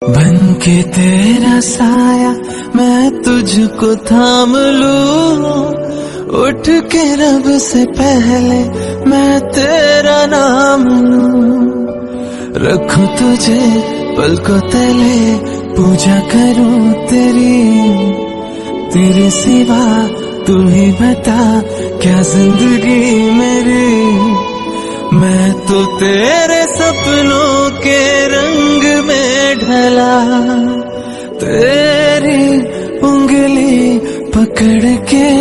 बन के तेरा साया मैं तुझको थाम लूं, उठ के रब से पहले मैं तेरा नाम लूं। रखूं तुझे पलकों तले, पूजा करूं तेरे सिवा तू ही बता क्या जिंदगी मेरी। मैं तो तेरे सपनों के रंग में ढला, तेरी उंगली पकड़ के